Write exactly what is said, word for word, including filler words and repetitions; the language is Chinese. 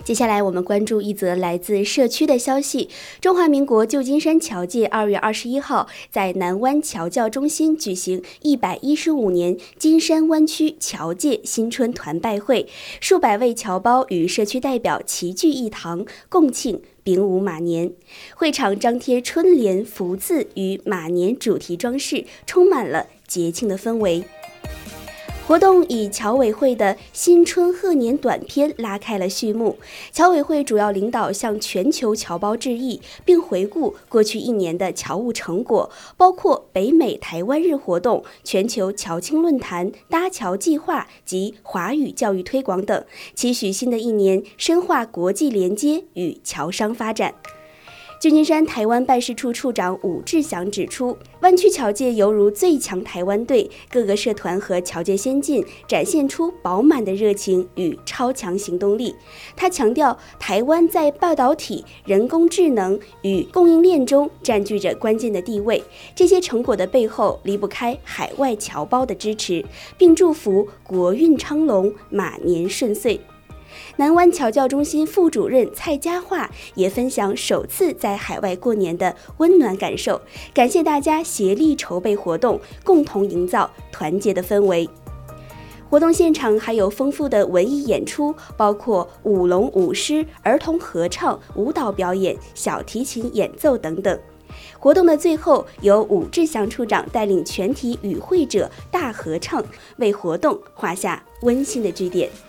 接下来我们关注一则来自社区的消息。中华民国旧金山侨界二月二十一号在南湾侨教中心举行一百一十五年金山湾区侨界新春团拜会，数百位侨胞与社区代表齐聚一堂，共庆丙午马年。会场张贴春联、福字与马年主题装饰，充满了节庆的氛围。活动以侨委会的新春贺年短片拉开了序幕。侨委会主要领导向全球侨胞致意，并回顾过去一年的侨务成果，包括北美台湾日活动、全球侨青论坛、搭桥计划及华语教育推广等，期许新的一年深化国际连接与侨商发展。旧金山台湾办事处处长武志祥指出，湾区侨界犹如最强台湾队，各个社团和侨界先进展现出饱满的热情与超强行动力。他强调，台湾在半导体、人工智能与供应链中占据着关键的地位，这些成果的背后离不开海外侨胞的支持，并祝福国运昌隆，马年顺遂。南湾侨教中心副主任蔡佳桦也分享首次在海外过年的温暖感受，感谢大家协力筹备活动，共同营造团结的氛围。活动现场还有丰富的文艺演出，包括舞龙舞狮、儿童合唱、舞蹈表演、小提琴演奏等等。活动的最后，由武志祥处长带领全体与会者大合唱，为活动画下温馨的句点。